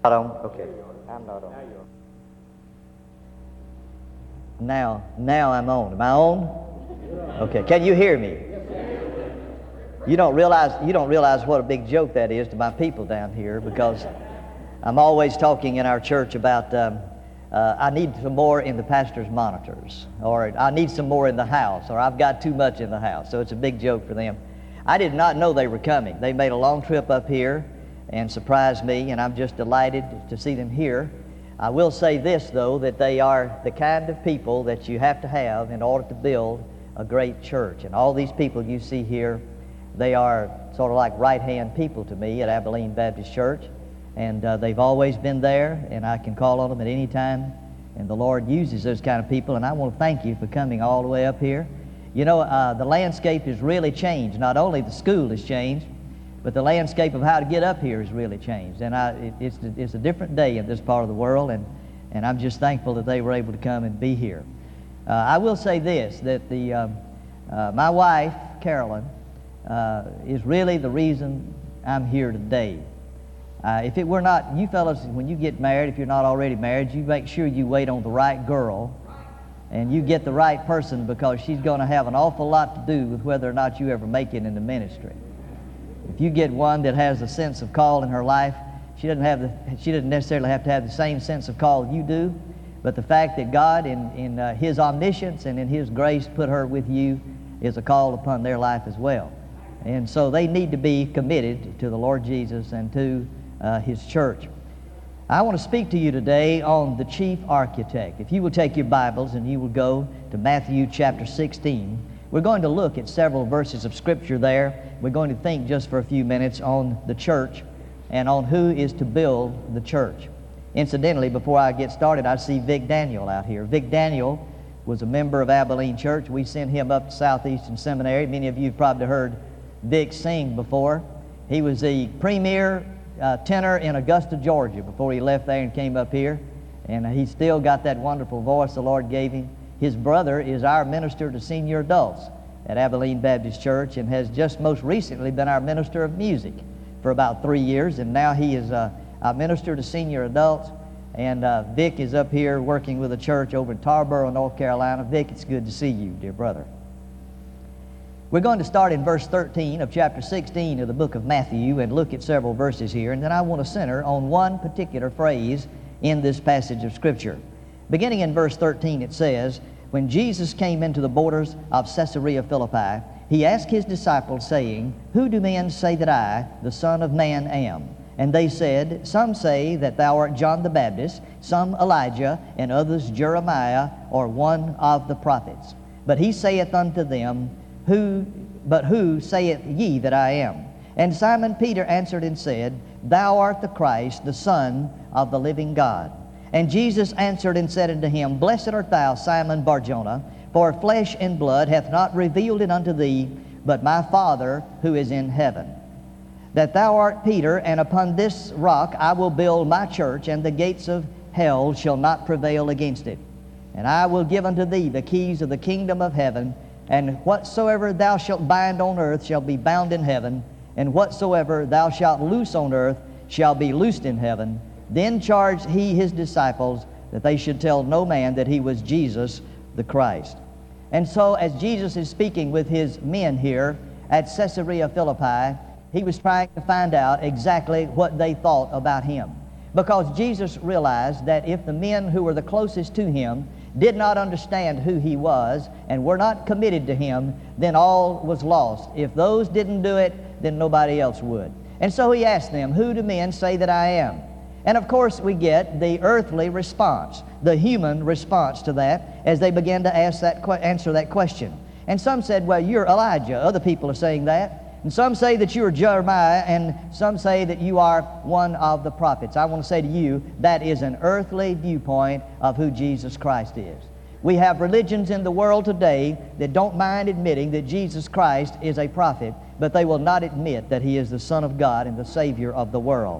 Not on? Okay. I'm not on. Now I'm on. Am I on? Okay. Can you hear me? You don't realize what a big joke that is to my people down here, because I'm always talking in our church about I need some more in the pastor's monitors, or I need some more in the house, or I've got too much in the house. So it's a big joke for them. I did not know they were coming. They made a long trip up here and surprised me, and I'm just delighted to see them here. I will say this, though, that they are the kind of people that you have to have in order to build a great church. And all these people you see here, they are sort of like right-hand people to me at Abilene Baptist Church. And they've always been there, and I can call on them at any time. And the Lord uses those kind of people, and I want to thank you for coming all the way up here. You know, the landscape has really changed. Not only the school has changed, but the landscape of how to get up here has really changed. And it's a different day in this part of the world, and I'm just thankful that they were able to come and be here. I will say this, that my wife, Carolyn, is really the reason I'm here today. If it were not, you fellas, when you get married, if you're not already married, you make sure you wait on the right girl and you get the right person, because she's going to have an awful lot to do with whether or not you ever make it in the ministry. If you get one that has a sense of call in her life, she doesn't necessarily have to have the same sense of call you do, but the fact that God in His omniscience and in His grace put her with you is a call upon their life as well. And so they need to be committed to the Lord Jesus and to His church. I want to speak to you today on the chief architect. If you will take your Bibles and you will go to Matthew chapter 16, we're going to look at several verses of Scripture there. We're going to think just for a few minutes on the church and on who is to build the church. Incidentally, before I get started, I see Vic Daniel out here. Vic Daniel was a member of Abilene Church. We sent him up to Southeastern Seminary. Many of you have probably heard Vic sing before. He was the premier tenor in Augusta, Georgia, before he left there and came up here. And he's still got that wonderful voice the Lord gave him. His brother is our minister to senior adults at Abilene Baptist Church, and has just most recently been our minister of music for about 3 years, and now he is our minister to senior adults. And Vic is up here working with a church over in Tarboro, North Carolina. Vic, it's good to see you, dear brother. We're going to start in verse 13 of chapter 16 of the book of Matthew and look at several verses here, and then I want to center on one particular phrase in this passage of Scripture. Beginning in verse 13, it says, "When Jesus came into the borders of Caesarea Philippi, He asked His disciples, saying, 'Who do men say that I, the Son of Man, am?' And they said, 'Some say that thou art John the Baptist, some Elijah, and others Jeremiah, or one of the prophets.' But He saith unto them, Who saith ye that I am? And Simon Peter answered and said, Thou art the Christ, the Son of the living God. And Jesus answered and said unto him, Blessed art thou, Simon Bar-Jonah, for flesh and blood hath not revealed it unto thee, but my Father who is in heaven. That thou art Peter, and upon this rock I will build my church, and the gates of hell shall not prevail against it. And I will give unto thee the keys of the kingdom of heaven, and whatsoever thou shalt bind on earth shall be bound in heaven, and whatsoever thou shalt loose on earth shall be loosed in heaven. Then charged he his disciples that they should tell no man that he was Jesus the Christ." And so as Jesus is speaking with his men here at Caesarea Philippi, he was trying to find out exactly what they thought about him. Because Jesus realized that if the men who were the closest to him did not understand who he was and were not committed to him, then all was lost. If those didn't do it, then nobody else would. And so he asked them, "Who do men say that I am?" And of course we get the earthly response, the human response to that, as they began to answer that question. And some said, "Well, you're Elijah." Other people are saying that. And some say that you are Jeremiah, and some say that you are one of the prophets. I want to say to you, that is an earthly viewpoint of who Jesus Christ is. We have religions in the world today that don't mind admitting that Jesus Christ is a prophet, but they will not admit that He is the Son of God and the Savior of the world.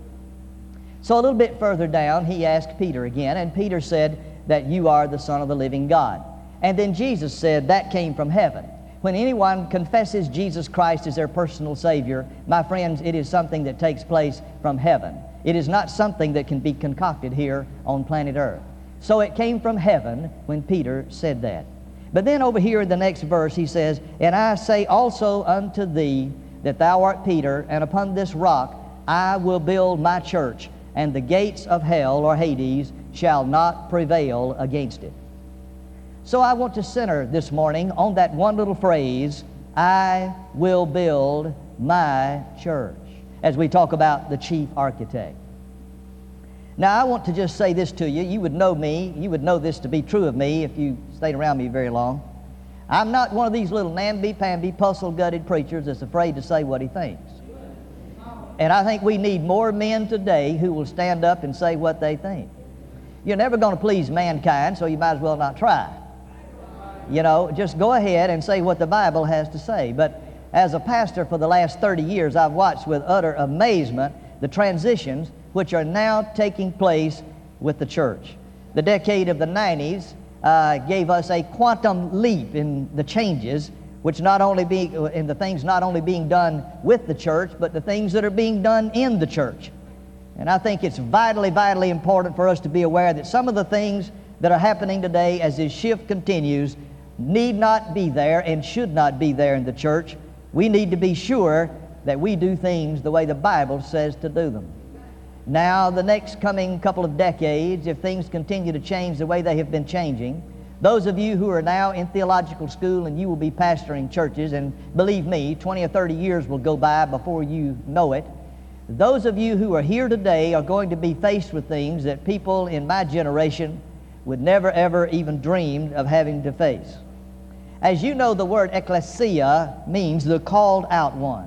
So a little bit further down, he asked Peter again, and Peter said that you are the Son of the living God. And then Jesus said that came from heaven. When anyone confesses Jesus Christ as their personal Savior, my friends, it is something that takes place from heaven. It is not something that can be concocted here on planet Earth. So it came from heaven when Peter said that. But then over here in the next verse he says, "And I say also unto thee that thou art Peter, and upon this rock I will build my church, and the gates of hell," or Hades, "shall not prevail against it." So I want to center this morning on that one little phrase, "I will build my church," as we talk about the chief architect. Now I want to just say this to you. You would know me, you would know this to be true of me if you stayed around me very long. I'm not one of these little namby-pamby, puzzle-gutted preachers that's afraid to say what he thinks. And I think we need more men today who will stand up and say what they think. You're never going to please mankind, so you might as well not try. You know, just go ahead and say what the Bible has to say. But as a pastor for the last 30 years, I've watched with utter amazement the transitions which are now taking place with the church. The decade of the 90s gave us a quantum leap in the changes, which not only in the things not only being done with the church, but the things that are being done in the church. And I think it's vitally important for us to be aware that some of the things that are happening today as this shift continues need not be there and should not be there in the church. We need to be sure that we do things the way the Bible says to do them. Now, the next coming couple of decades, if things continue to change the way they have been changing, those of you who are now in theological school and you will be pastoring churches, and believe me, 20 or 30 years will go by before you know it, those of you who are here today are going to be faced with things that people in my generation would never ever even dream of having to face. As you know, the word ecclesia means the called out ones.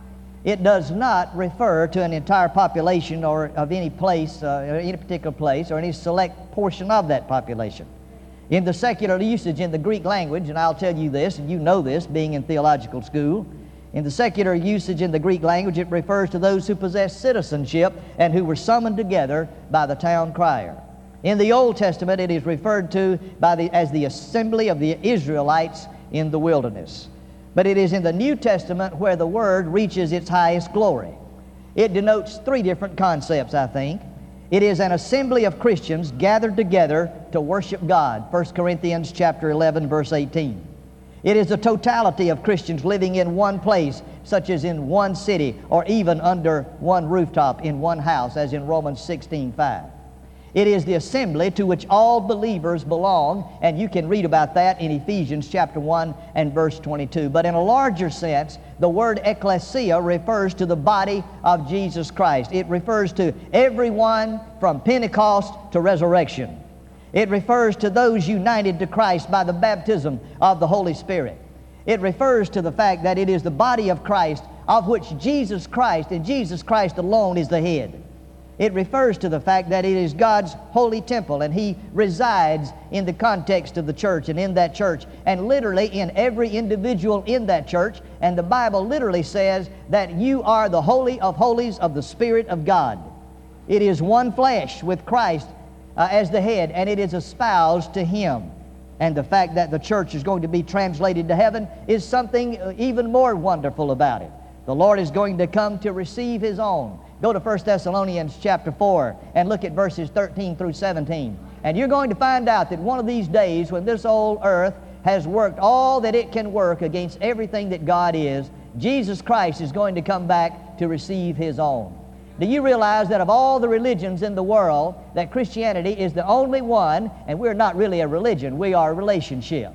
It does not refer to an entire population or of any place, or any particular place, or any select portion of that population. In the secular usage in the Greek language, and I'll tell you this, and you know this, being in theological school, in the secular usage in the Greek language, it refers to those who possess citizenship and who were summoned together by the town crier. In the Old Testament, it is referred to as the assembly of the Israelites in the wilderness. But it is in the New Testament where the word reaches its highest glory. It denotes three different concepts, I think. It is an assembly of Christians gathered together to worship God, 1 Corinthians chapter 11, verse 18. It is a totality of Christians living in one place, such as in one city, or even under one rooftop in one house, as in Romans 16:5. It is the assembly to which all believers belong, and you can read about that in Ephesians chapter 1 and verse 22. But in a larger sense, the word ecclesia refers to the body of Jesus Christ. It refers to everyone from Pentecost to resurrection. It refers to those united to Christ by the baptism of the Holy Spirit. It refers to the fact that it is the body of Christ, of which Jesus Christ and Jesus Christ alone is the head. It refers to the fact that it is God's holy temple, and He resides in the context of the church and in that church, and literally in every individual in that church. And the Bible literally says that you are the holy of holies of the Spirit of God. It is one flesh with Christ as the head, and it is espoused to Him. And the fact that the church is going to be translated to heaven is something even more wonderful about it. The Lord is going to come to receive His own. Go to 1 Thessalonians chapter 4 and look at verses 13 through 17. And you're going to find out that one of these days, when this old earth has worked all that it can work against everything that God is, Jesus Christ is going to come back to receive His own. Do you realize that of all the religions in the world, that Christianity is the only one, and we're not really a religion, we are a relationship.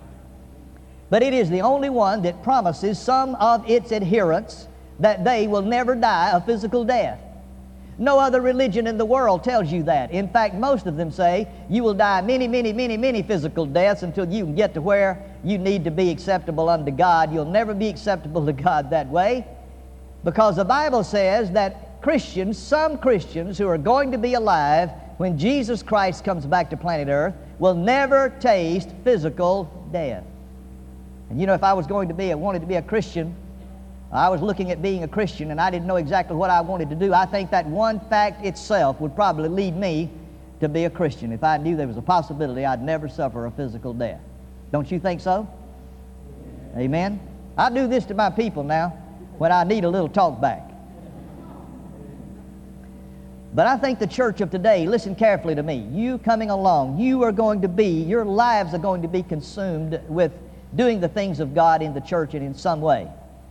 But it is the only one that promises some of its adherents that they will never die a physical death. No other religion in the world tells you that. In fact, most of them say you will die many physical deaths until you can get to where you need to be acceptable unto God. You'll never be acceptable to God that way, because the Bible says that Christians, some Christians who are going to be alive when Jesus Christ comes back to planet Earth, will never taste physical death. And you know, if I wanted to be a Christian, I was looking at being a Christian, and I didn't know exactly what I wanted to do. I think that one fact itself would probably lead me to be a Christian. If I knew there was a possibility I'd never suffer a physical death. Don't you think so? Amen? I do this to my people now when I need a little talk back. But I think the church of today, listen carefully to me, you coming along, your lives are going to be consumed with doing the things of God in the church and in some way.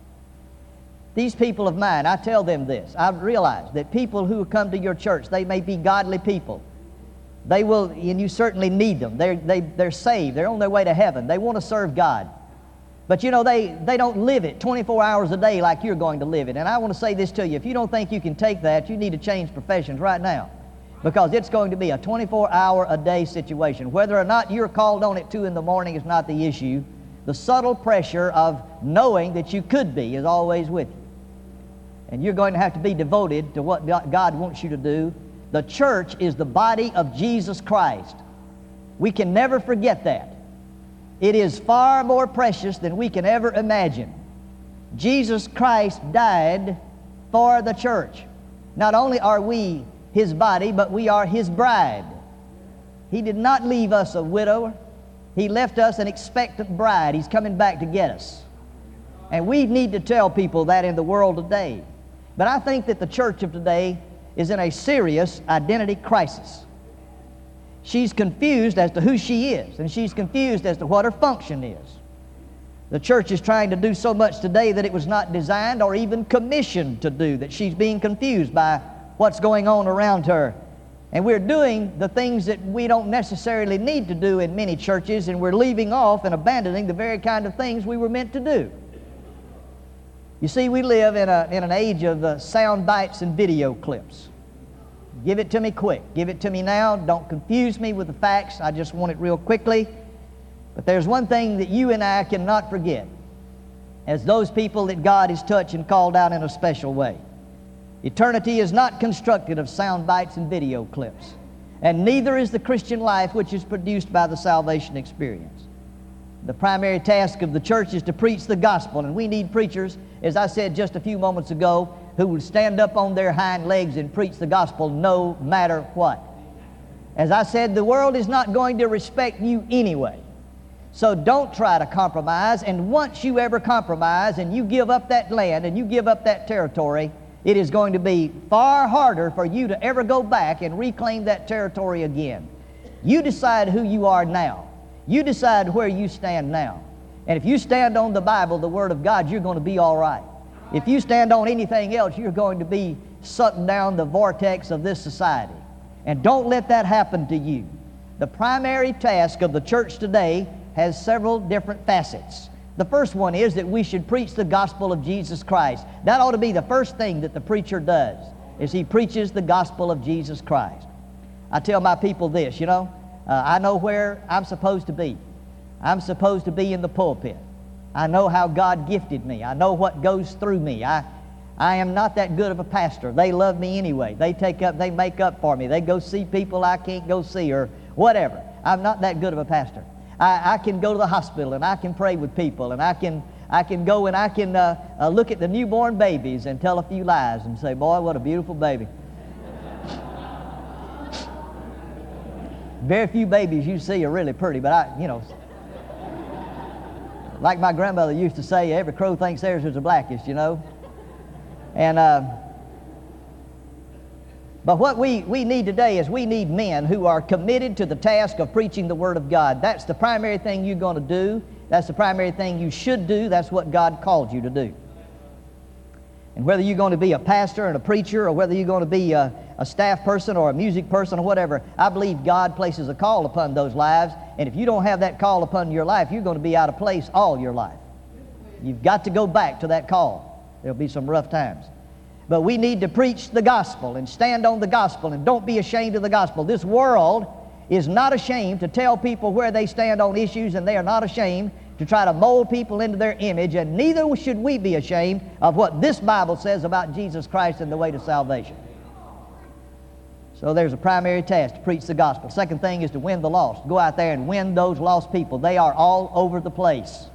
These people of mine, I tell them this. I've realized that people who come to your church, they may be godly people. They will, and you certainly need them. They're saved. They're on their way to heaven. They want to serve God. But you know, they don't live it 24 hours a day like you're going to live it. And I want to say this to you. If you don't think you can take that, you need to change professions right now. Because it's going to be a 24-hour-a-day situation. Whether or not you're called on at 2 in the morning is not the issue. The subtle pressure of knowing that you could be is always with you. And you're going to have to be devoted to what God wants you to do. The church is the body of Jesus Christ. We can never forget that. It is far more precious than we can ever imagine. Jesus Christ died for the church. Not only are we His body, but we are His bride. He did not leave us a widow. He left us an expectant bride. He's coming back to get us. And we need to tell people that in the world today. But I think that the church of today is in a serious identity crisis. She's confused as to who she is, and she's confused as to what her function is. The church is trying to do so much today that it was not designed or even commissioned to do, that she's being confused by what's going on around her. And we're doing the things that we don't necessarily need to do in many churches, and we're leaving off and abandoning the very kind of things we were meant to do. You see, we live in an age of sound bites and video clips. Give it to me quick. Give it to me now. Don't confuse me with the facts. I just want it real quickly. But there's one thing that you and I cannot forget as those people that God has touched and called out in a special way. Eternity is not constructed of sound bites and video clips. And neither is the Christian life which is produced by the salvation experience. The primary task of the church is to preach the gospel. And we need preachers, as I said just a few moments ago, who will stand up on their hind legs and preach the gospel no matter what. As I said, the world is not going to respect you anyway. So don't try to compromise. And once you ever compromise and you give up that land and you give up that territory, it is going to be far harder for you to ever go back and reclaim that territory again. You decide who you are now. You decide where you stand now. And if you stand on the Bible, the Word of God, you're going to be all right. If you stand on anything else, you're going to be sucked down the vortex of this society. And don't let that happen to you. The primary task of the church today has several different facets. The first one is that we should preach the gospel of Jesus Christ. That ought to be the first thing that the preacher does, is he preaches the gospel of Jesus Christ. I tell my people this, I know where I'm supposed to be. I'm supposed to be in the pulpit. I know how God gifted me. I know what goes through me. I am not that good of a pastor. They love me anyway. They make up for me. They go see people I can't go see or whatever. I'm not that good of a pastor. I can go to the hospital and I can pray with people and I can go and I can look at the newborn babies and tell a few lies and say, boy, what a beautiful baby. Very few babies you see are really pretty, but like my grandmother used to say, every crow thinks theirs is the blackest, And, but what we need today is we need men who are committed to the task of preaching the Word of God. That's the primary thing you're going to do. That's the primary thing you should do. That's what God called you to do. And whether you're going to be a pastor and a preacher or whether you're going to be a staff person or a music person or whatever, I believe God places a call upon those lives. And if you don't have that call upon your life, you're going to be out of place all your life. You've got to go back to that call. There'll be some rough times. But we need to preach the gospel and stand on the gospel and don't be ashamed of the gospel. This world is not ashamed to tell people where they stand on issues, and they are not ashamed to try to mold people into their image, and neither should we be ashamed of what this Bible says about Jesus Christ and the way to salvation. So there's a primary task to preach the gospel. Second thing is to win the lost. Go out there and win those lost people. They are all over the place.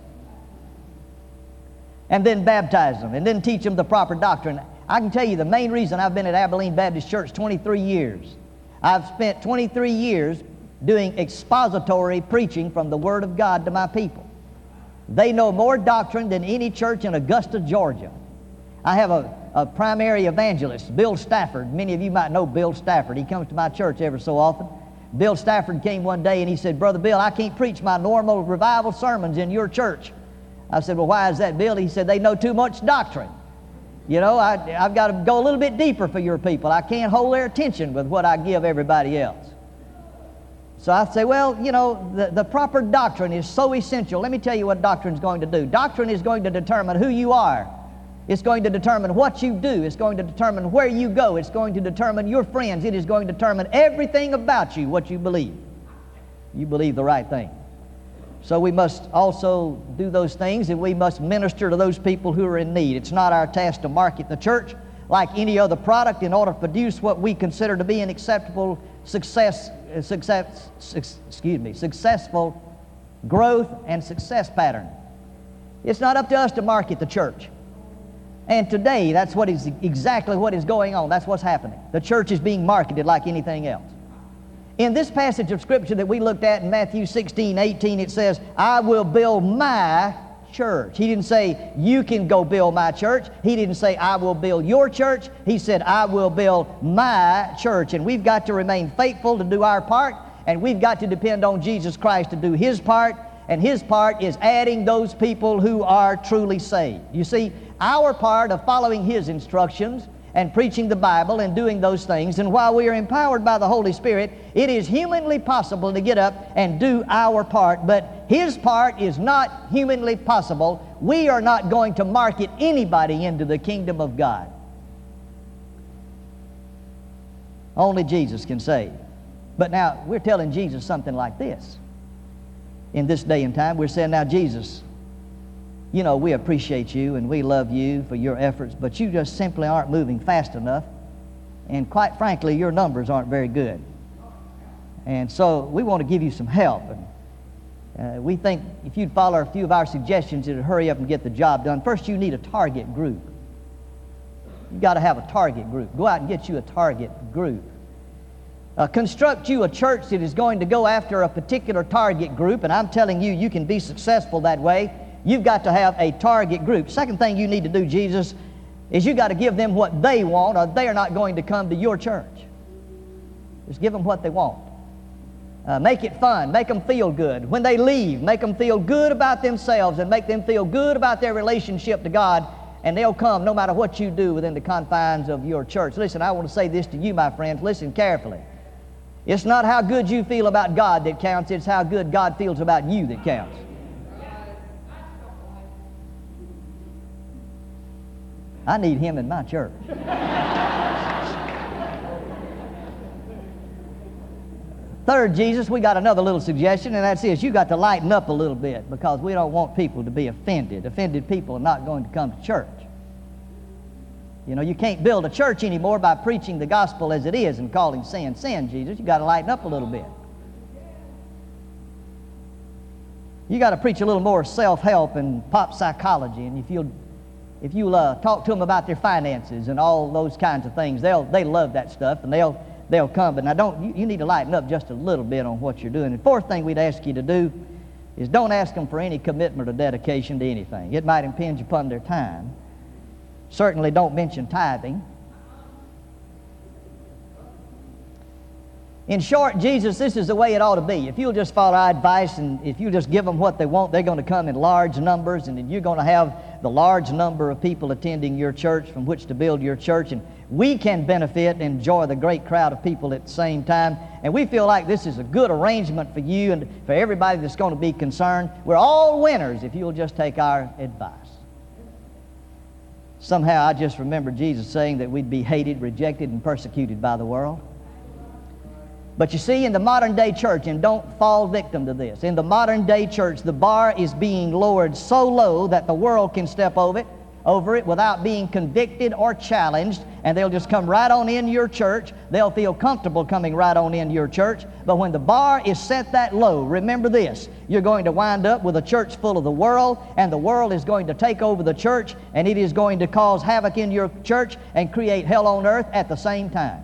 And then baptize them, and then teach them the proper doctrine. I can tell you the main reason I've been at Abilene Baptist Church 23 years. I've spent 23 years doing expository preaching from the Word of God to my people. They know more doctrine than any church in Augusta, Georgia. I have a primary evangelist, Bill Stafford. Many of you might know Bill Stafford. He comes to my church every so often. Bill Stafford came one day and he said, "Brother Bill, I can't preach my normal revival sermons in your church." I said, "Well, why is that, Bill?" He said, "They know too much doctrine. You know, I've got to go a little bit deeper for your people. I can't hold their attention with what I give everybody else." So I say, well, you know, the proper doctrine is so essential. Let me tell you what doctrine is going to do. Doctrine is going to determine who you are. It's going to determine what you do. It's going to determine where you go. It's going to determine your friends. It is going to determine everything about you, what you believe. You believe the right thing. So we must also do those things, and we must minister to those people who are in need. It's not our task to market the church like any other product in order to produce what we consider to be an acceptable successful growth and success pattern. It's not up to us to market the church. And today, that's what is exactly what is going on. That's what's happening. The church is being marketed like anything else. In this passage of Scripture that we looked at in Matthew 16:18, it says, "I will build my church." He didn't say, "You can go build my church." He didn't say, "I will build your church." He said, "I will build my church." And we've got to remain faithful to do our part, and we've got to depend on Jesus Christ to do His part, and His part is adding those people who are truly saved. You see, our part of following His instructions and preaching the Bible and doing those things, and while we are empowered by the Holy Spirit, it is humanly possible to get up and do our part, but His part is not humanly possible. We are not going to market anybody into the kingdom of God. Only Jesus can save. But now, we're telling Jesus something like this. In this day and time, we're saying, "Now, Jesus, you know, we appreciate you and we love you for your efforts, but you just simply aren't moving fast enough. And quite frankly, your numbers aren't very good. And so we want to give you some help. And we think if you'd follow a few of our suggestions, it would hurry up and get the job done. First, you need a target group. You've got to have a target group. Go out and get you a target group. Construct you a church that is going to go after a particular target group, and I'm telling you, you can be successful that way. You've got to have a target group. Second thing you need to do, Jesus, is you got to give them what they want, or they are not going to come to your church. Just give them what they want. Make it fun. Make them feel good. When they leave, make them feel good about themselves and make them feel good about their relationship to God, and they'll come no matter what you do within the confines of your church. Listen, I want to say this to you, my friends. Listen carefully. It's not how good you feel about God that counts. It's how good God feels about you that counts. I need Him in my church. Third, Jesus, we got another little suggestion, and that's this. You got to lighten up a little bit, because we don't want people to be offended. Offended people are not going to come to church. You know, you can't build a church anymore by preaching the gospel as it is and calling sin sin, Jesus. You got to lighten up a little bit. You got to preach a little more self-help and pop psychology, and if you'll talk to them about their finances and all those kinds of things, they love that stuff, and they'll come. But now you need to lighten up just a little bit on what you're doing. And fourth thing we'd ask you to do is don't ask them for any commitment or dedication to anything. It might impinge upon their time. Certainly don't mention tithing. In short, Jesus, this is the way it ought to be. If you'll just follow our advice and if you just give them what they want, they're going to come in large numbers, and then you're going to have the large number of people attending your church from which to build your church, and we can benefit and enjoy the great crowd of people at the same time. And we feel like this is a good arrangement for you and for everybody that's going to be concerned. We're all winners if you'll just take our advice. Somehow I just remember Jesus saying that we'd be hated, rejected, and persecuted by the world. But you see, in the modern day church, and don't fall victim to this, in the modern day church, the bar is being lowered so low that the world can step over it without being convicted or challenged, and they'll just come right on in your church. They'll feel comfortable coming right on in your church. But when the bar is set that low, remember this, you're going to wind up with a church full of the world, and the world is going to take over the church, and it is going to cause havoc in your church and create hell on earth at the same time.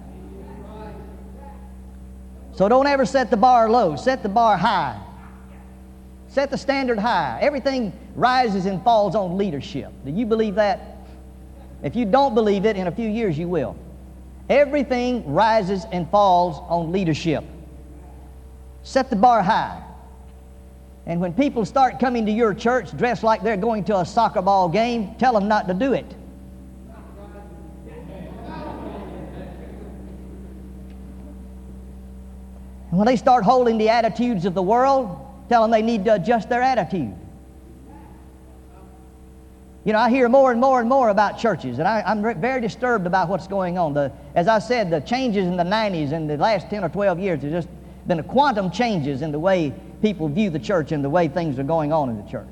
So don't ever set the bar low. Set the bar high. Set the standard high. Everything rises and falls on leadership. Do you believe that? If you don't believe it, in a few years you will. Everything rises and falls on leadership. Set the bar high. And when people start coming to your church dressed like they're going to a soccer ball game, tell them not to do it. And when they start holding the attitudes of the world, tell them they need to adjust their attitude. You know, I hear more and more and more about churches, and I'm very disturbed about what's going on. As I said, the changes in the 90s and the last 10 or 12 years, there's just been a quantum changes in the way people view the church and the way things are going on in the church.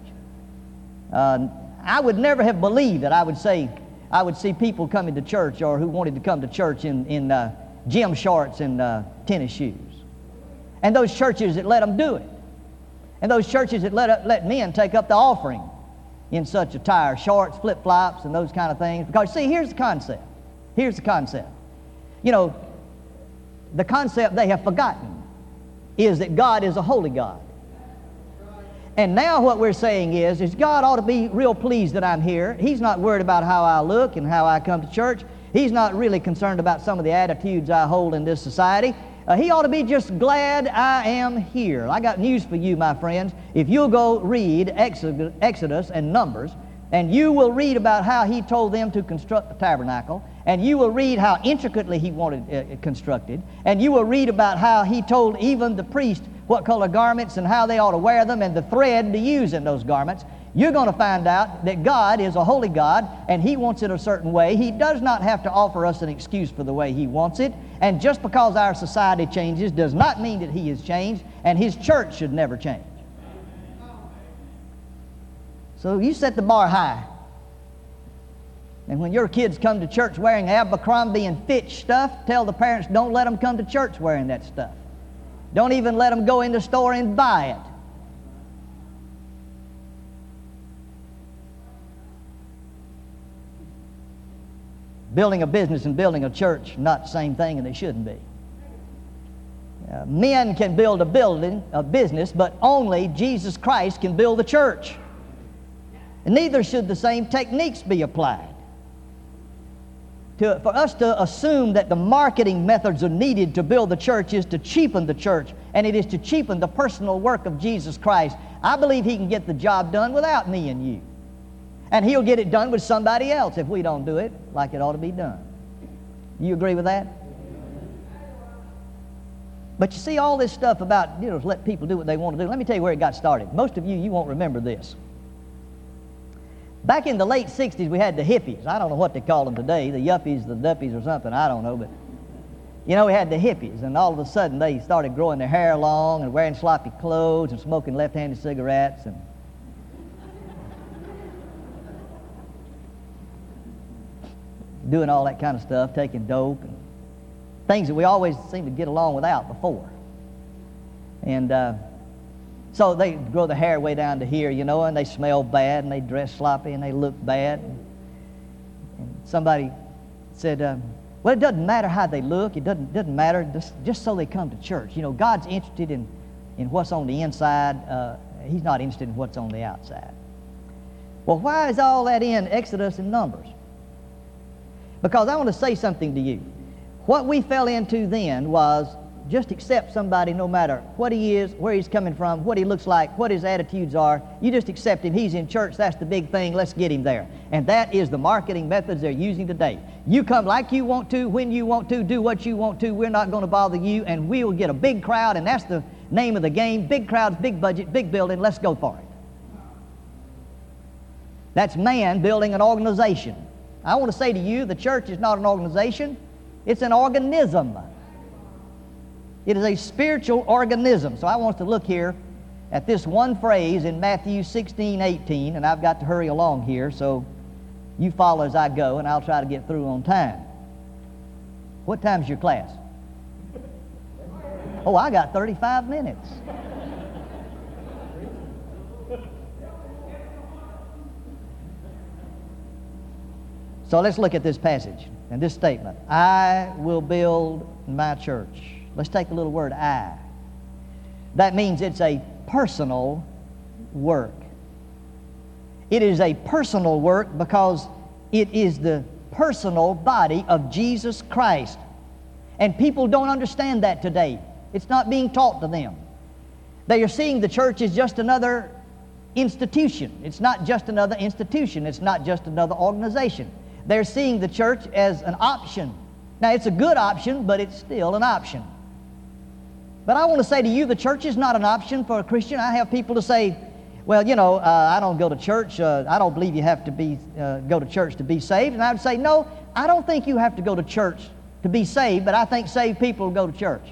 I would never have believed that I would see people coming to church or who wanted to come to church in gym shorts and tennis shoes. And those churches that let them do it. And those churches that let men take up the offering in such attire, shorts, flip-flops, and those kind of things. Because, see, here's the concept. Here's the concept. You know, the concept they have forgotten is that God is a holy God. And now what we're saying is God ought to be real pleased that I'm here. He's not worried about how I look and how I come to church. He's not really concerned about some of the attitudes I hold in this society. He ought to be just glad I am here. I got news for you, my friends. If you'll go read Exodus and Numbers, and you will read about how he told them to construct the tabernacle, and you will read how intricately he wanted it constructed, and you will read about how he told even the priest what color garments and how they ought to wear them and the thread to use in those garments, you're going to find out that God is a holy God, and He wants it a certain way. He does not have to offer us an excuse for the way He wants it. And just because our society changes does not mean that He has changed, and His church should never change. So you set the bar high. And when your kids come to church wearing Abercrombie and Fitch stuff, tell the parents, don't let them come to church wearing that stuff. Don't even let them go in the store and buy it. Building a business and building a church, not the same thing, and they shouldn't be. Men can build a business, but only Jesus Christ can build the church. And neither should the same techniques be applied. For us to assume that the marketing methods are needed to build the church is to cheapen the church, and it is to cheapen the personal work of Jesus Christ. I believe He can get the job done without me and you. And He'll get it done with somebody else if we don't do it like it ought to be done. You agree with that? But you see all this stuff about, let people do what they want to do. Let me tell you where it got started. Most of you won't remember this. Back in the late 60s, we had the hippies. I don't know what they call them today, the yuppies, the duppies or something, I don't know. But, we had the hippies, and all of a sudden they started growing their hair long and wearing sloppy clothes and smoking left-handed cigarettes and doing all that kind of stuff, taking dope, and things that we always seem to get along without before. And so they grow the hair way down to here, and they smell bad, and they dress sloppy, and they look bad. And somebody said, well, it doesn't matter how they look. It doesn't matter just so they come to church. God's interested in what's on the inside. He's not interested in what's on the outside. Well, why is all that in Exodus and Numbers? Because I want to say something to you. What we fell into then was just accept somebody no matter what he is, where he's coming from, what he looks like, what his attitudes are. You just accept him. He's in church. That's the big thing. Let's get him there. And that is the marketing methods they're using today. You come like you want to, when you want to, do what you want to. We're not going to bother you, and we will get a big crowd, and that's the name of the game. Big crowds, big budget, big building. Let's go for it. That's man building an organization. I want to say to you, the church is not an organization. It's an organism. It is a spiritual organism. So I want us to look here at this one phrase in Matthew 16:18, and I've got to hurry along here, so you follow as I go, and I'll try to get through on time. What time's your class? Oh, I got 35 minutes. So let's look at this passage and this statement. I will build my church. Let's take a little word, I. That means it's a personal work. It is a personal work because it is the personal body of Jesus Christ. And people don't understand that today. It's not being taught to them. They are seeing the church as just another institution. It's not just another institution. It's not just another organization. They're seeing the church as an option. Now, it's a good option, but it's still an option. But I want to say to you, the church is not an option for a Christian. I have people to say, well, you know, I don't go to church. I don't believe you have to go to church to be saved. And I would say, no, I don't think you have to go to church to be saved, but I think saved people go to church.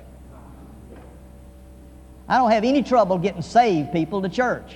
I don't have any trouble getting saved people to church.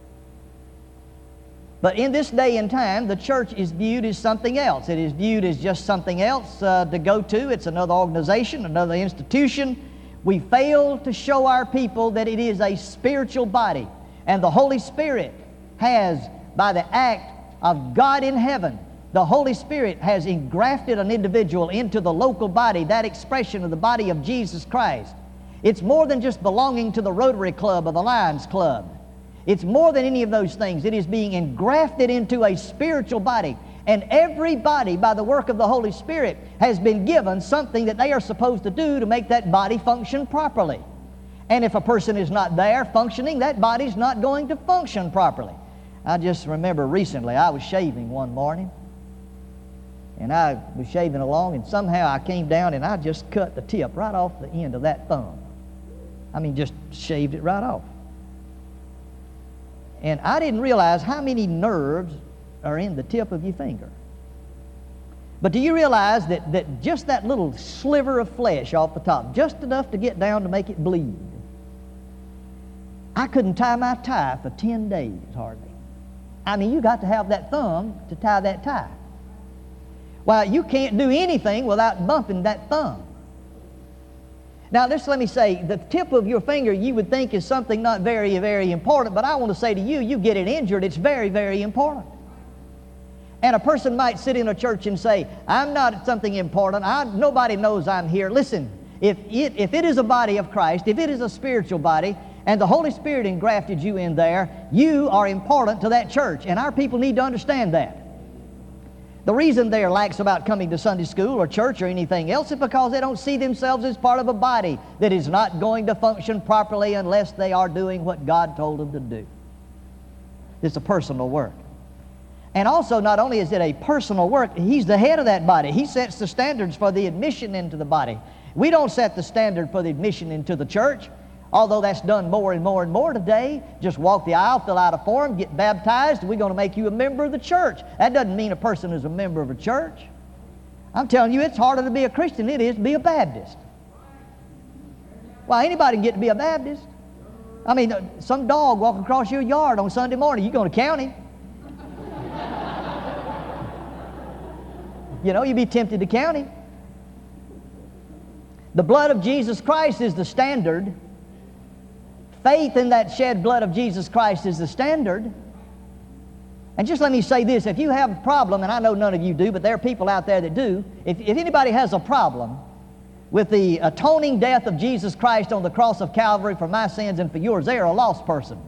But in this day and time, the church is viewed as something else. It is viewed as just something else to go to. It's another organization, another institution. We fail to show our people that it is a spiritual body. And the Holy Spirit has, by the act of God in heaven, the Holy Spirit has engrafted an individual into the local body, that expression of the body of Jesus Christ. It's more than just belonging to the Rotary Club or the Lions Club. It's more than any of those things. It is being engrafted into a spiritual body. And everybody, by the work of the Holy Spirit, has been given something that they are supposed to do to make that body function properly. And if a person is not there functioning, that body's not going to function properly. I just remember recently I was shaving one morning. And I was shaving along, and somehow I came down and I just cut the tip right off the end of that thumb. I mean, just shaved it right off. And I didn't realize how many nerves are in the tip of your finger. But do you realize that just that little sliver of flesh off the top, just enough to get down to make it bleed? I couldn't tie my tie for 10 days hardly. I mean, you got to have that thumb to tie that tie. Well, you can't do anything without bumping that thumb. Now, just let me say, the tip of your finger you would think is something not very, very important, but I want to say to you, you get it injured, it's very, very important. And a person might sit in a church and say, I'm not something important, nobody knows I'm here. Listen, if it is a body of Christ, if it is a spiritual body, and the Holy Spirit engrafted you in there, you are important to that church, and our people need to understand that. The reason they're lax about coming to Sunday school or church or anything else is because they don't see themselves as part of a body that is not going to function properly unless they are doing what God told them to do. It's a personal work. And also, not only is it a personal work, He's the head of that body. He sets the standards for the admission into the body. We don't set the standard for the admission into the church, although that's done more and more and more today. Just walk the aisle, fill out a form, get baptized, and we're going to make you a member of the church. That doesn't mean a person is a member of a church. I'm telling you, it's harder to be a Christian than it is to be a Baptist. Well, anybody can get to be a Baptist. I mean, some dog walking across your yard on Sunday morning, you're going to count him. You know, you'd be tempted to count him. The blood of Jesus Christ is the standard. Faith in that shed blood of Jesus Christ is the standard. And just let me say this, if you have a problem, and I know none of you do, but there are people out there that do, if anybody has a problem with the atoning death of Jesus Christ on the cross of Calvary for my sins and for yours, they are a lost person.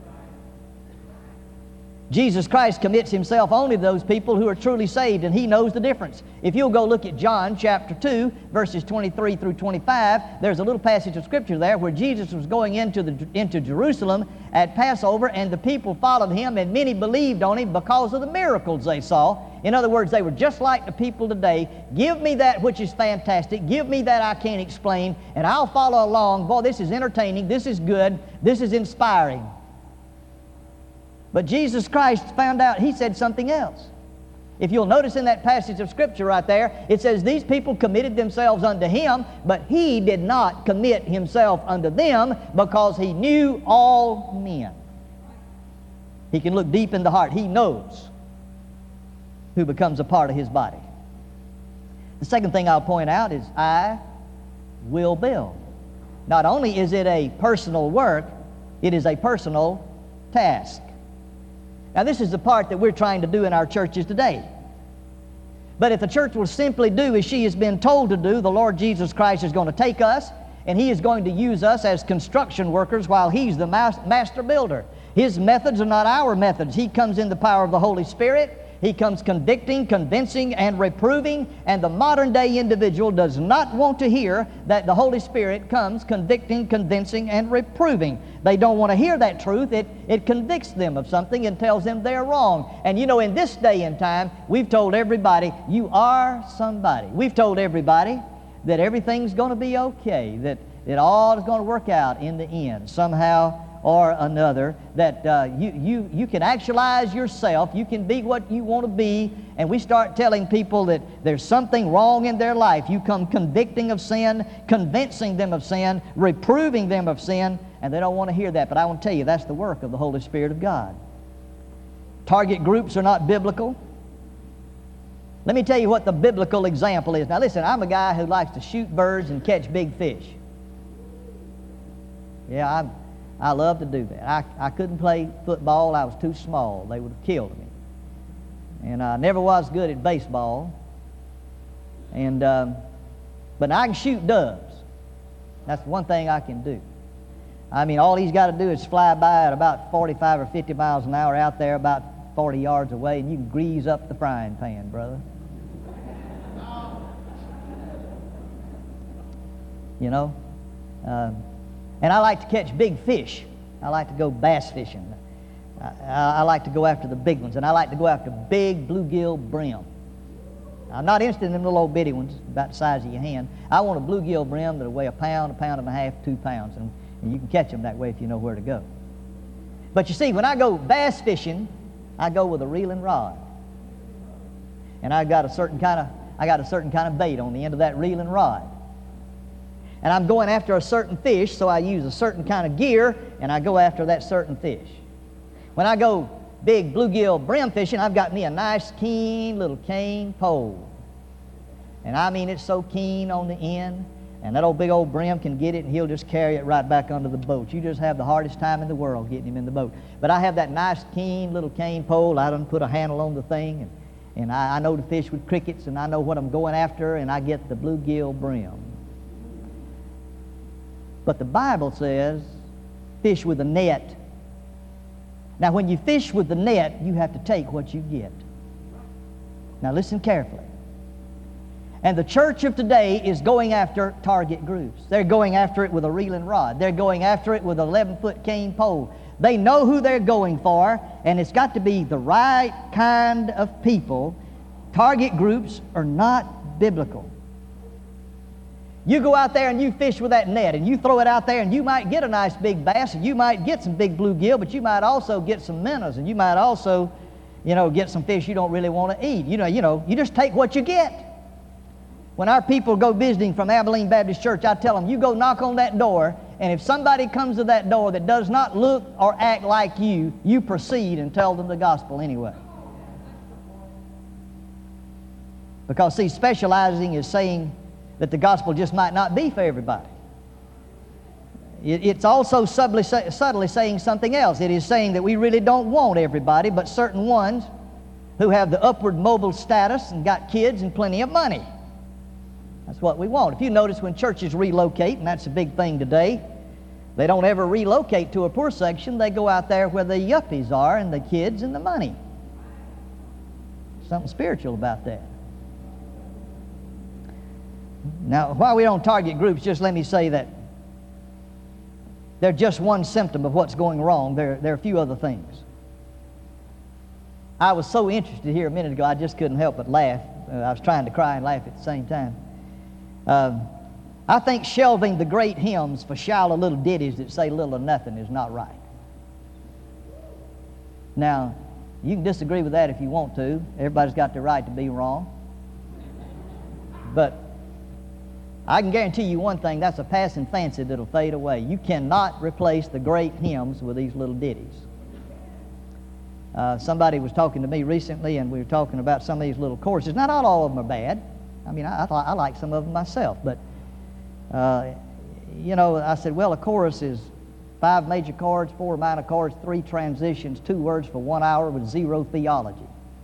Jesus Christ commits Himself only to those people who are truly saved, and He knows the difference. If you'll go look at John chapter 2, verses 23 through 25, there's a little passage of Scripture there where Jesus was going into Jerusalem at Passover, and the people followed Him, and many believed on Him because of the miracles they saw. In other words, they were just like the people today. Give me that which is fantastic. Give me that I can't explain, and I'll follow along. Boy, this is entertaining. This is good. This is inspiring. But Jesus Christ found out, He said something else. If you'll notice in that passage of Scripture right there, it says these people committed themselves unto Him, but He did not commit Himself unto them because He knew all men. He can look deep in the heart. He knows who becomes a part of His body. The second thing I'll point out is I will build. Not only is it a personal work, it is a personal task. Now, this is the part that we're trying to do in our churches today. But if the church will simply do as she has been told to do, the Lord Jesus Christ is going to take us, and He is going to use us as construction workers while He's the master builder. His methods are not our methods. He comes in the power of the Holy Spirit. He comes convicting, convincing, and reproving, and the modern day individual does not want to hear that the Holy Spirit comes convicting, convincing, and reproving. They don't want to hear that truth. It convicts them of something and tells them they're wrong. And you know, in this day and time, we've told everybody, you are somebody. We've told everybody that everything's going to be okay, that it all is going to work out in the end somehow or another, that you can actualize yourself, you can be what you want to be, and we start telling people that there's something wrong in their life. You come convicting of sin, convincing them of sin, reproving them of sin, and they don't want to hear that. But I want to tell you, that's the work of the Holy Spirit of God. Target groups are not biblical. Let me tell you what the biblical example is. Now listen, I'm a guy who likes to shoot birds and catch big fish. Yeah, I love to do that. I couldn't play football. I was too small. They would have killed me. And I never was good at baseball. And but I can shoot doves. That's one thing I can do. I mean, all he's got to do is fly by at about 45 or 50 miles an hour out there about 40 yards away, and you can grease up the frying pan, brother. You know? And I like to catch big fish. I like to go bass fishing. I like to go after the big ones, and I like to go after big bluegill brim. I'm not interested in them little old bitty ones about the size of your hand. I want a bluegill brim that'll weigh a pound and a half, 2 pounds, and you can catch them that way if you know where to go. But you see, when I go bass fishing, I go with a reeling rod, and I got a certain kind of bait on the end of that reeling rod. And I'm going after a certain fish, so I use a certain kind of gear, and I go after that certain fish. When I go big bluegill brim fishing, I've got me a nice, keen little cane pole. And I mean, it's so keen on the end, and that old big old brim can get it, and he'll just carry it right back under the boat. You just have the hardest time in the world getting him in the boat. But I have that nice, keen little cane pole. I done put a handle on the thing, and I know to fish with crickets, and I know what I'm going after, and I get the bluegill brim. But the Bible says, fish with a net. Now, when you fish with the net, you have to take what you get. Now, listen carefully. And the church of today is going after target groups. They're going after it with a reeling rod. They're going after it with an 11-foot cane pole. They know who they're going for, and it's got to be the right kind of people. Target groups are not biblical. You go out there and you fish with that net, and you throw it out there, and you might get a nice big bass, and you might get some big bluegill, but you might also get some minnows, and you might also, get some fish you don't really want to eat. You just take what you get. When our people go visiting from Abilene Baptist Church, I tell them, you go knock on that door, and if somebody comes to that door that does not look or act like you, you proceed and tell them the gospel anyway. Because, see, specializing is saying that the gospel just might not be for everybody. It's also subtly saying something else. It is saying that we really don't want everybody, but certain ones who have the upward mobile status and got kids and plenty of money. That's what we want. If you notice when churches relocate, and that's a big thing today, they don't ever relocate to a poor section. They go out there where the yuppies are and the kids and the money. Something spiritual about that. Now, while we don't target groups, just let me say that they're just one symptom of what's going wrong. There are a few other things. I was so interested here a minute ago, I just couldn't help but laugh. I was trying to cry and laugh at the same time. I think shelving the great hymns for shallow little ditties that say little or nothing is not right. Now, you can disagree with that if you want to. Everybody's got the right to be wrong. But I can guarantee you one thing, that's a passing fancy that'll fade away. You cannot replace the great hymns with these little ditties. Somebody was talking to me recently, and we were talking about some of these little choruses. Not all of them are bad. I mean, I like some of them myself, but, I said, well, a chorus is 5 major chords, 4 minor chords, 3 transitions, 2 words for 1 hour with 0 theology.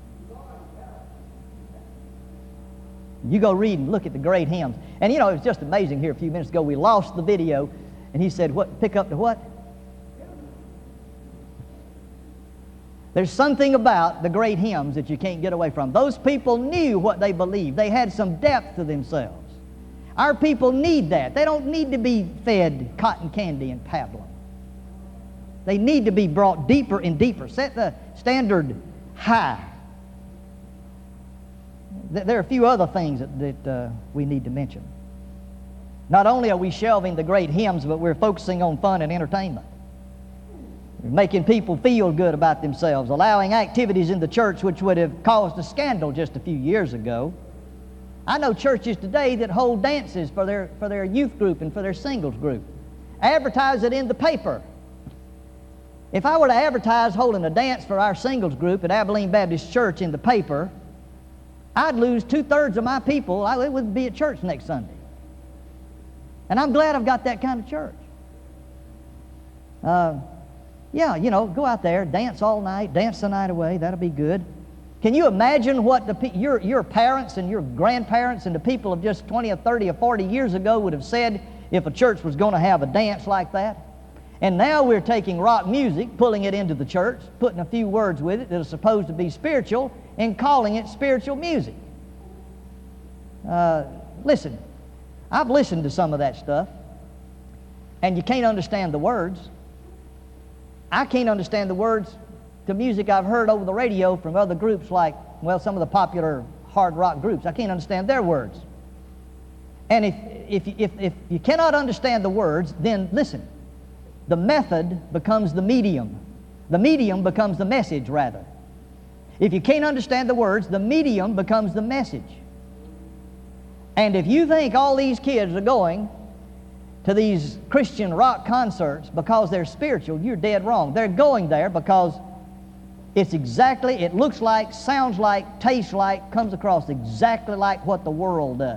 You go read and look at the great hymns. And it was just amazing here a few minutes ago. We lost the video, and he said, pick up the what? There's something about the great hymns that you can't get away from. Those people knew what they believed. They had some depth to themselves. Our people need that. They don't need to be fed cotton candy and pablum. They need to be brought deeper and deeper. Set the standard high. There are a few other things that we need to mention. Not only are we shelving the great hymns, but we're focusing on fun and entertainment. We're making people feel good about themselves, allowing activities in the church which would have caused a scandal just a few years ago. I know churches today that hold dances for their youth group and for their singles group. Advertise it in the paper. If I were to advertise holding a dance for our singles group at Abilene Baptist Church in the paper, I'd lose 2/3 of my people. I wouldn't be at church next Sunday. And I'm glad I've got that kind of church. Yeah, you know, go out there, dance all night, dance the night away. That'll be good. Can you imagine what your parents and your grandparents and the people of just 20 or 30 or 40 years ago would have said if a church was going to have a dance like that? And now we're taking rock music, pulling it into the church, putting a few words with it that are supposed to be spiritual, and calling it spiritual music. Listen, I've listened to some of that stuff, and you can't understand the words. I can't understand the words to music I've heard over the radio from other groups like, well, some of the popular hard rock groups. I can't understand their words. And if you cannot understand the words, then listen. The method becomes the medium. The medium becomes the message, rather. If you can't understand the words, the medium becomes the message. And if you think all these kids are going to these Christian rock concerts because they're spiritual, you're dead wrong. They're going there because it looks like, sounds like, tastes like, comes across exactly like what the world does.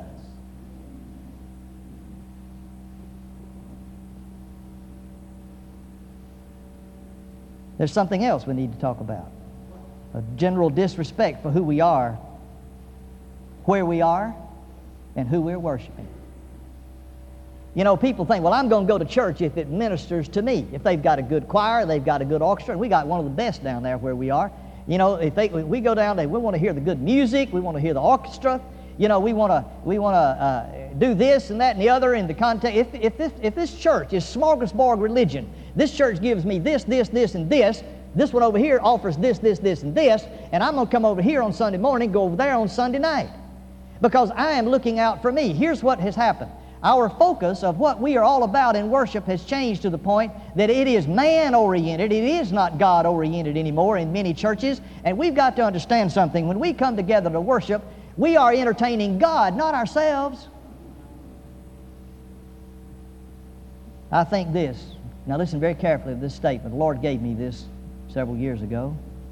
There's something else we need to talk about. A general disrespect for who we are, where we are, and who we're worshiping. You know, people think, well, I'm going to go to church if it ministers to me. If they've got a good choir, they've got a good orchestra. We got one of the best down there where we are. You know, if we go down there, we want to hear the good music. We want to hear the orchestra. You know, we want to do this and that and the other in the context. If this church is smorgasbord religion, this church gives me this, this, this, and this. This one over here offers this, this, this, and this. And I'm going to come over here on Sunday morning, go over there on Sunday night. Because I am looking out for me. Here's what has happened. Our focus of what we are all about in worship has changed to the point that it is man-oriented. It is not God-oriented anymore in many churches. And we've got to understand something. When we come together to worship, we are entertaining God, not ourselves. I think this. Now listen very carefully to this statement. The Lord gave me this several years ago.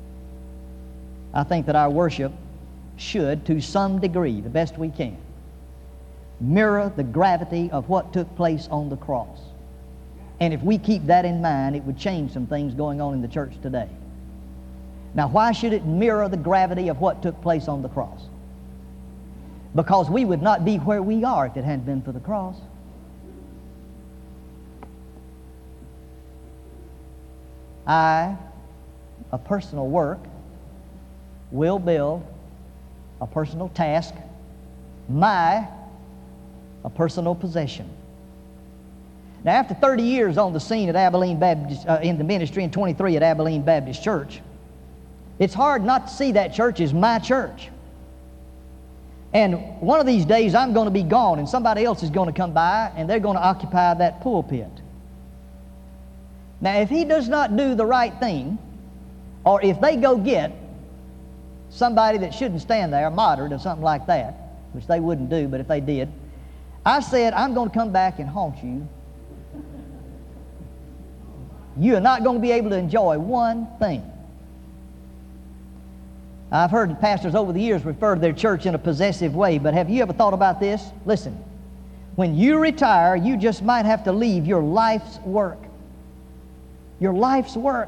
I think that our worship should, to some degree, the best we can, mirror the gravity of what took place on the cross. And if we keep that in mind, it would change some things going on in the church today. Now, why should it mirror the gravity of what took place on the cross? Because we would not be where we are if it hadn't been for the cross. A personal work, will build a personal task, a personal possession. Now, after 30 years on the scene at Abilene Baptist, in the ministry, and 23 at Abilene Baptist Church, it's hard not to see that church as my church. And one of these days I'm going to be gone and somebody else is going to come by and they're going to occupy that pulpit. Now, if he does not do the right thing, or if they go get somebody that shouldn't stand there, moderate or something like that, which they wouldn't do, but if they did, I said, I'm going to come back and haunt you. You are not going to be able to enjoy one thing. I've heard pastors over the years refer to their church in a possessive way, but have you ever thought about this? Listen, when you retire, you just might have to leave your life's work. Your life's work.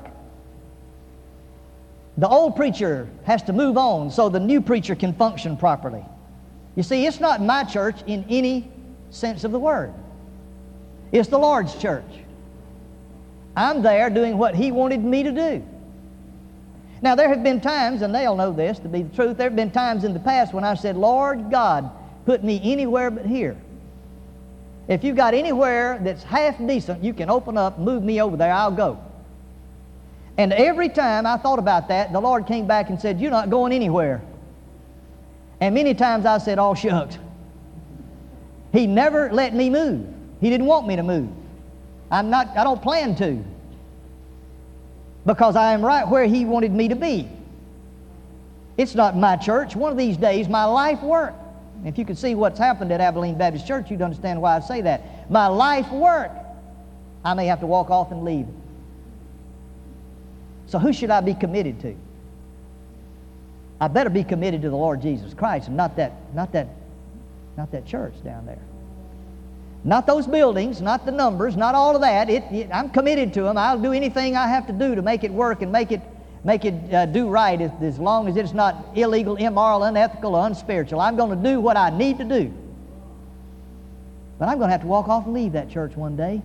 The old preacher has to move on so the new preacher can function properly. You see, it's not my church in any sense of the word. It's the Lord's church. I'm there doing what He wanted me to do. Now, there have been times, and they'll know this to be the truth, there have been times in the past when I said, Lord God, put me anywhere but here. If you've got anywhere that's half decent, you can open up, move me over there, I'll go. And every time I thought about that, the Lord came back and said, you're not going anywhere. And many times I said, oh, shucks. He never let me move. He didn't want me to move. I don't plan to. Because I am right where He wanted me to be. It's not my church. One of these days, my life work. If you could see what's happened at Abilene Baptist Church, you'd understand why I say that. My life work, I may have to walk off and leave. So who should I be committed to? I better be committed to the Lord Jesus Christ and not that church down there. Not those buildings, not the numbers, not all of that. I'm committed to them. I'll do anything I have to do to make it work and make it do right as long as it's not illegal, immoral, unethical, or unspiritual. I'm going to do what I need to do. But I'm going to have to walk off and leave that church one day.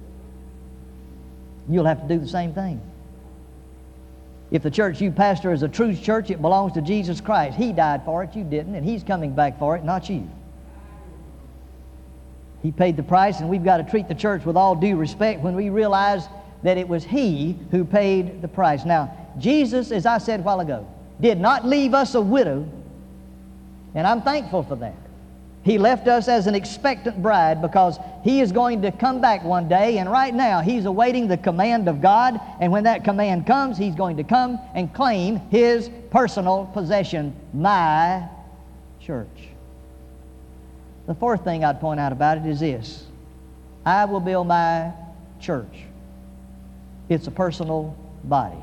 You'll have to do the same thing. If the church you pastor is a true church, it belongs to Jesus Christ. He died for it, you didn't, and He's coming back for it, not you. He paid the price, and we've got to treat the church with all due respect when we realize that it was He who paid the price. Now, Jesus, as I said a while ago, did not leave us a widow, and I'm thankful for that. He left us as an expectant bride because He is going to come back one day, and right now He's awaiting the command of God, and when that command comes, He's going to come and claim His personal possession, my church. The fourth thing I'd point out about it is this: I will build my church. It's a personal body.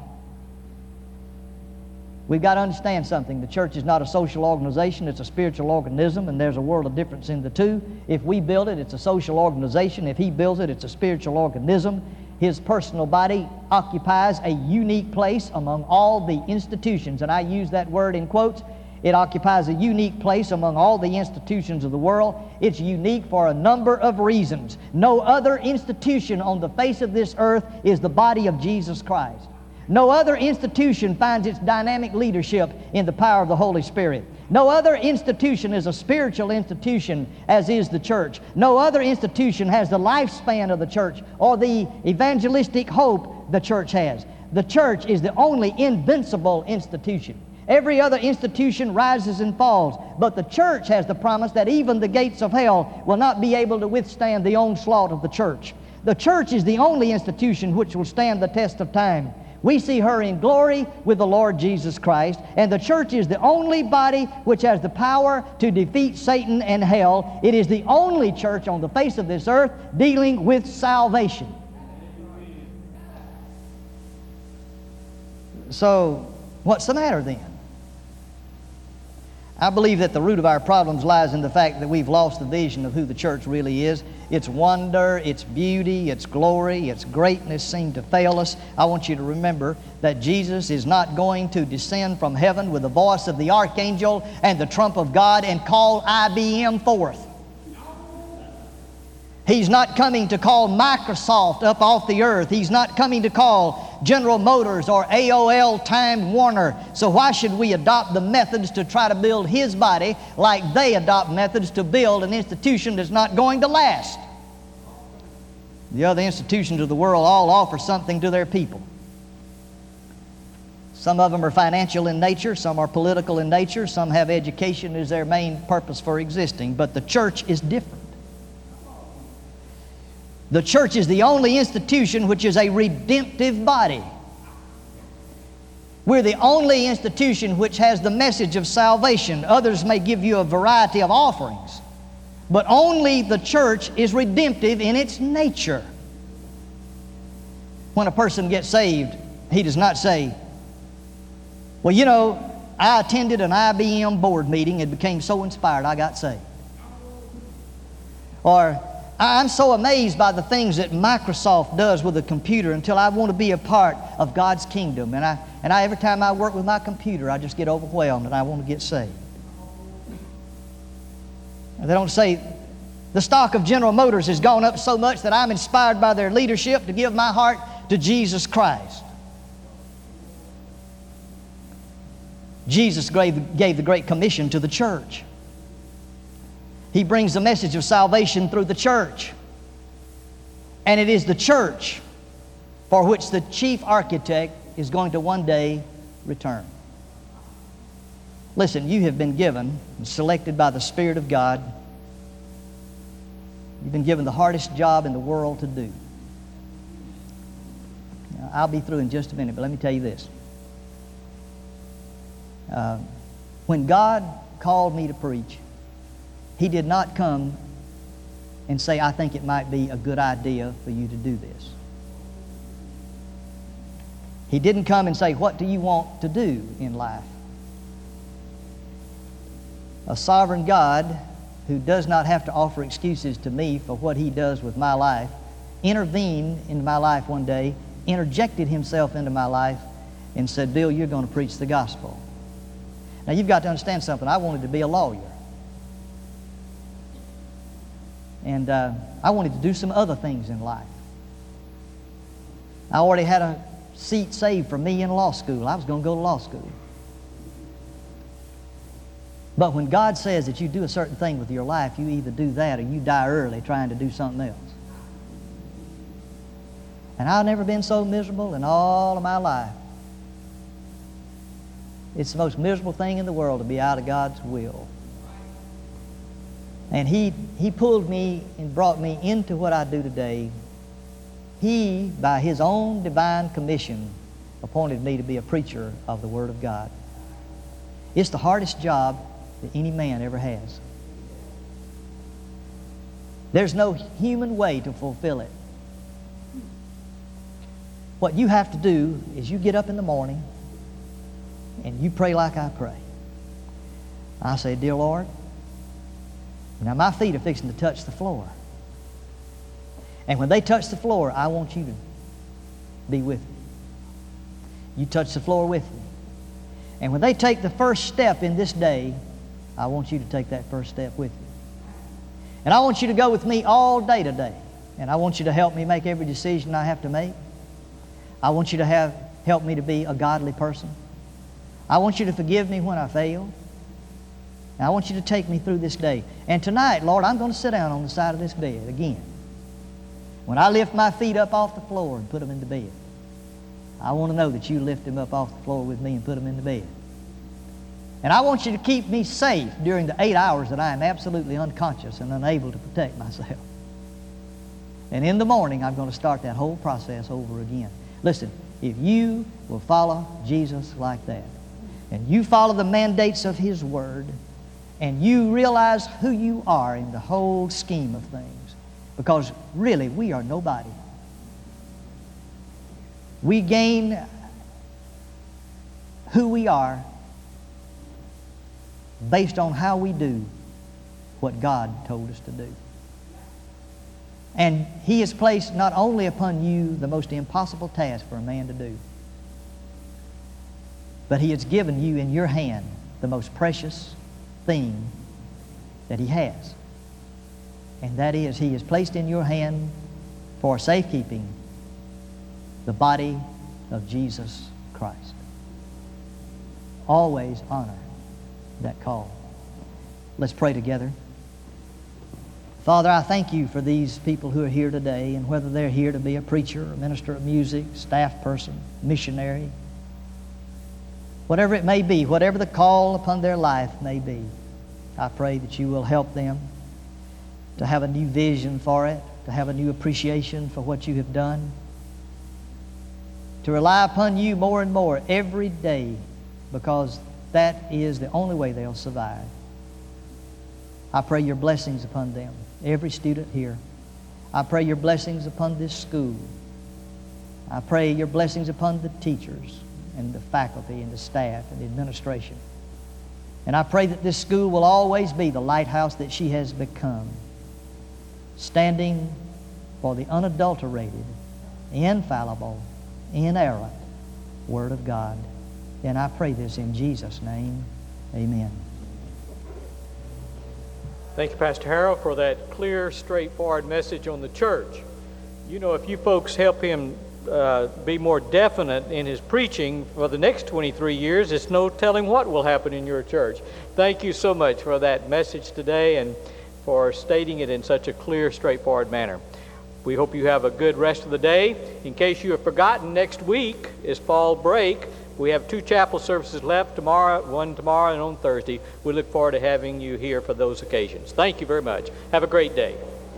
We've got to understand something. The church is not a social organization, it's a spiritual organism, and there's a world of difference in the two. If we build it, it's a social organization. If He builds it, it's a spiritual organism. His personal body occupies a unique place among all the institutions, and I use that word in quotes. It occupies a unique place among all the institutions of the world. It's unique for a number of reasons. No other institution on the face of this earth is the body of Jesus Christ. No other institution finds its dynamic leadership in the power of the Holy Spirit. No other institution is a spiritual institution as is the church. No other institution has the lifespan of the church or the evangelistic hope the church has. The church is the only invincible institution. Every other institution rises and falls, but the church has the promise that even the gates of hell will not be able to withstand the onslaught of the church. The church is the only institution which will stand the test of time. We see her in glory with the Lord Jesus Christ, and the church is the only body which has the power to defeat Satan and hell. It is the only church on the face of this earth dealing with salvation. So, what's the matter then? I believe that the root of our problems lies in the fact that we've lost the vision of who the church really is. Its wonder, its beauty, its glory, its greatness seem to fail us. I want you to remember that Jesus is not going to descend from heaven with the voice of the archangel and the trump of God and call IBM forth. He's not coming to call Microsoft up off the earth. He's not coming to call General Motors or AOL Time Warner. So why should we adopt the methods to try to build His body like they adopt methods to build an institution that's not going to last? The other institutions of the world all offer something to their people. Some of them are financial in nature, some are political in nature, some have education as their main purpose for existing, but the church is different. The church is the only institution which is a redemptive body. We're the only institution which has the message of salvation. Others may give you a variety of offerings, but only the church is redemptive in its nature. When a person gets saved, he does not say, well, you know, I attended an IBM board meeting and became so inspired I got saved. Or, I'm so amazed by the things that Microsoft does with a computer until I want to be a part of God's kingdom. And every time I work with my computer, I just get overwhelmed and I want to get saved. And they don't say, the stock of General Motors has gone up so much that I'm inspired by their leadership to give my heart to Jesus Christ. Jesus gave the Great Commission to the church. He brings the message of salvation through the church. And it is the church for which the chief architect is going to one day return. Listen, you have been given and selected by the Spirit of God. You've been given the hardest job in the world to do. Now, I'll be through in just a minute, but let me tell you this. When God called me to preach, He did not come and say, I think it might be a good idea for you to do this. He didn't come and say, what do you want to do in life? A sovereign God who does not have to offer excuses to me for what He does with my life, intervened in my life one day, interjected Himself into my life, and said, Bill, you're going to preach the gospel. Now, you've got to understand something. I wanted to be a lawyer. And I wanted to do some other things in life. I already had a seat saved for me in law school. I was going to go to law school. But when God says that you do a certain thing with your life, you either do that or you die early trying to do something else. And I've never been so miserable in all of my life. It's the most miserable thing in the world to be out of God's will. And He pulled me and brought me into what I do today. He, by His own divine commission, appointed me to be a preacher of the Word of God. It's the hardest job that any man ever has. There's no human way to fulfill it. What you have to do is you get up in the morning and you pray like I pray. I say, Dear Lord, now my feet are fixing to touch the floor. And when they touch the floor, I want you to be with me. You touch the floor with me. And when they take the first step in this day, I want you to take that first step with me. And I want you to go with me all day today. And I want you to help me make every decision I have to make. I want you to help me to be a godly person. I want you to forgive me when I fail. And I want you to take me through this day. And tonight, Lord, I'm going to sit down on the side of this bed again. When I lift my feet up off the floor and put them in the bed, I want to know that you lift them up off the floor with me and put them in the bed. And I want you to keep me safe during the 8 hours that I am absolutely unconscious and unable to protect myself. And in the morning, I'm going to start that whole process over again. Listen, if you will follow Jesus like that, and you follow the mandates of His Word, and you realize who you are in the whole scheme of things, because really, we are nobody. We gain who we are based on how we do what God told us to do. And He has placed not only upon you the most impossible task for a man to do, but He has given you in your hand the most precious thing that He has. And that is, He has placed in your hand for safekeeping the body of Jesus Christ. Always honor that call. Let's pray together. Father, I thank you for these people who are here today, and whether they're here to be a preacher, a minister of music, staff person, missionary, whatever it may be, whatever the call upon their life may be, I pray that you will help them to have a new vision for it, to have a new appreciation for what you have done, to rely upon you more and more every day, because that is the only way they'll survive. I pray your blessings upon them, every student here. I pray your blessings upon this school. I pray your blessings upon the teachers and the faculty and the staff and the administration. And I pray that this school will always be the lighthouse that she has become, standing for the unadulterated, infallible, inerrant Word of God. And I pray this in Jesus' name. Amen. Thank you, Pastor Harold, for that clear, straightforward message on the church. You know, if you folks help him be more definite in his preaching for the next 23 years, it's no telling what will happen in your church. Thank you so much for that message today and for stating it in such a clear, straightforward manner. We hope you have a good rest of the day. In case you have forgotten, next week is fall break. We have 2 chapel services left, one tomorrow and on Thursday. We look forward to having you here for those occasions. Thank you very much. Have a great day.